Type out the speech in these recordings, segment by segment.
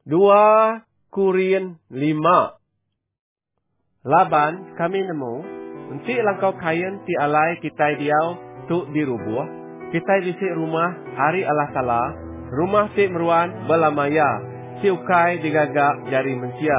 2 Korin 5. Laban kami nemu, enci langkau kain ti alai kita diau tu dirubuh, kita disik rumah hari Allah Ta'ala, rumah ti meruan belamaya, si ukai digagak jari manusia.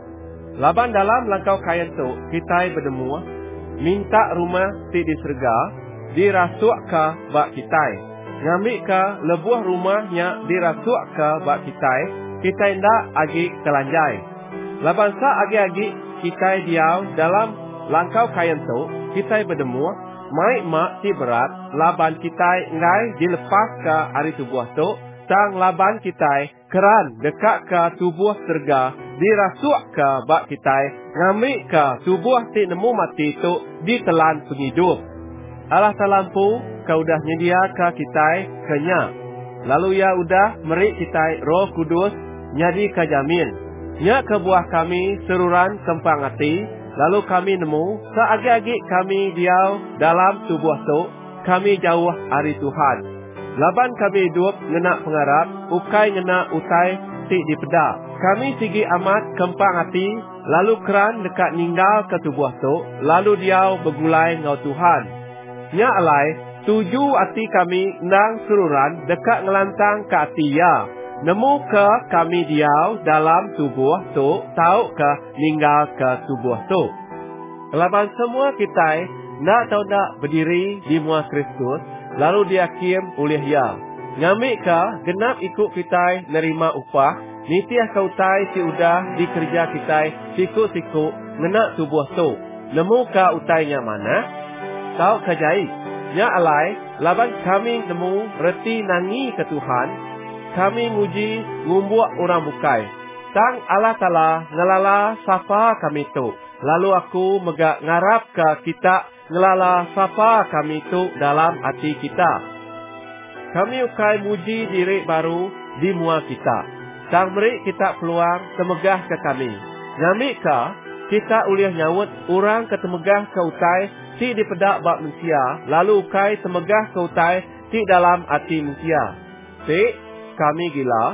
Laban dalam langkau kain tu, kita berdemu, minta rumah ti diserga, dirasuk ke bak kita. Ngambil ke lebuah rumahnya dirasuk ke bak kita indak agi kelanjai. Laban sa agi-agi kita diau dalam langkau kain tu, kita berdemu, mai mak ti berat, laban kita ngai dilepas ke hari tubuh tu, tang laban kita keran dekat ke tubuh serga, dirasuk ke bak kita, ngambil ke tubuh ti nemu mati tu ditelan penghidup. Allah Talampu kau dah nyedia ke kita kenya. Lalu ya udah meri kita Roh Kudus nyadi kejamin. Nya ke buah kami seruran kempang hati. Lalu kami nemu seagi-agi kami diau dalam tubuh tu, kami jauh hari Tuhan. Laban kami hidup ngena pengarap, ukai ngena utai ti dipeda. Kami sigi amat kempang hati, lalu keran dekat ninggal ke tubuh tu, lalu diau begulai ngau Tuhan. Nya alai, tuju hati kami nang seruran dekat ngelantang ke hati ya. Nemu ke kami diau dalam tubuh tu, tahu ke ninggal ke tubuh tu. Laban semua kita nak tahu nak berdiri di muka Kristus, lalu dihakim oleh ya. Ngambil ke genap ikut kita nerima upah, nitiah kautai si udah dikerja kita siku-siku ngena tubuh tu. Nemu ke utainya mana? Tahu kejai, nya alai, laban kami nemu reti nangi ke Tuhan, kami muji ngumbuak orang bukai. Tang Allah Ta'ala ngelala sapa kami tu. Lalu aku megak ngarap ke kita ngelala sapa kami tu dalam hati kita. Kami ukai muji diri baru di mua kita. Tang beri kita peluang temegah ke kami. Ngambil kita uliah nyawut orang ke temegah ke utai ti dipedak bak manusia, lalu ukai temegah ke utai ti dalam hati manusia. Kami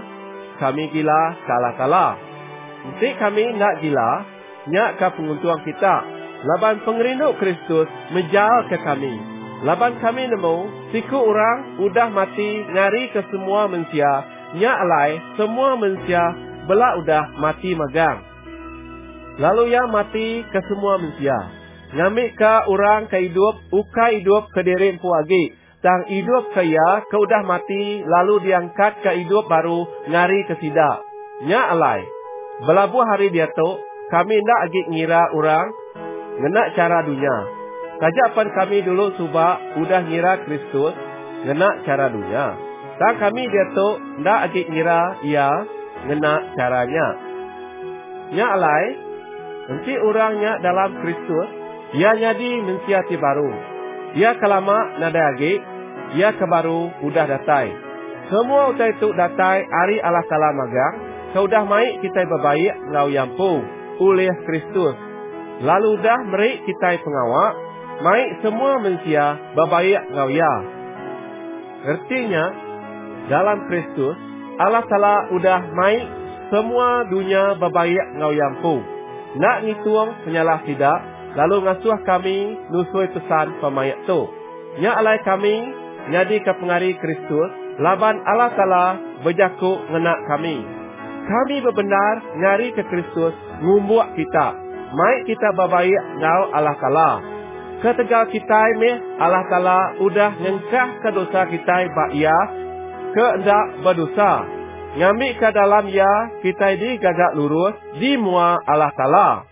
gila kala-kala. Nanti kami nak gila, nyak ke penguntuang kita. Laban pengerindu Kristus menjal ke kami. Laban kami nemu, siku orang udah mati ngari ke semua manusia, nyak alai semua manusia belak udah mati magang. Lalu ya mati ke semua manusia. Ngambil ke orang ke hidup, ukai hidup ke diri empu agi. Tang hidup ke ya, ke udah mati, lalu diangkat ke hidup baru, ngari ke sidak. Nya alai. Belabuh hari dia tu, kami ndak agi ngira orang, ngena cara dunia. Kajapan kami dulu subak, udah ngira Kristus, ngena cara dunia. Tang kami dia tu, ndak agi ngira ia, ngena caranya. Nya alai, nanti orangnya dalam Kristus, ia nyadi mensiati baru. Ia kelama nada agi, ia kebaru udah datai. Semua utai tu datai hari Allah Ta'ala magang, kau dah mai kita berbaik ngau yampu oleh Kristus. Lalu dah meri kita pengawak, mai semua manusia berbaik ngau ya. Artinya, dalam Kristus, Allah Ta'ala udah mai semua dunia berbaik ngau yampu. Nak ngitung penyalah tidak, lalu ngasuh kami nusui pesan pemayak tu. Nya alai kami nyadi ke pengari Kristus, laban Allah Ta'ala berjaku ngenak kami. Kami bebenar ngari ke Kristus ngumbuak kita. Mai kita berbaik ngau Allah Ta'ala. Ketegal kita meh Allah Ta'ala udah ngengkah ke dosa kita bak ia ke ndak berdosa. Ngambil ke dalam ya kita di gagak lurus di mua Allah Ta'ala.